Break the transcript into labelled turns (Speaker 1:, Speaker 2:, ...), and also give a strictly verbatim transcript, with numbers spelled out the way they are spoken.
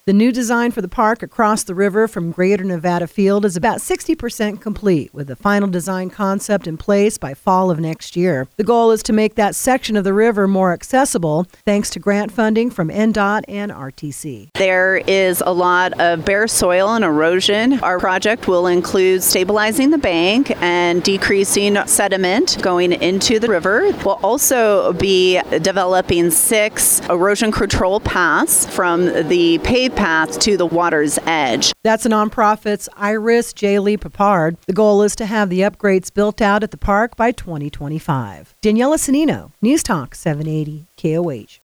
Speaker 1: The new design for the park across the river from Greater Nevada Field is about sixty percent complete, with the final design concept in place by fall of next year. The goal is to make that section of the river more accessible, thanks to grant funding from N D O T and R T C.
Speaker 2: There is a lot of bare soil and erosion. Our project will include stabilizing the bank and decreasing sediment going into the river. We'll also be developing six erosion control paths from the paved path to the water's edge.
Speaker 1: That's a nonprofit's Iris J. Lee Papard. The goal is to have the upgrades built out at the park by twenty twenty-five. Daniela Sanino, News Talk seven eighty K O H.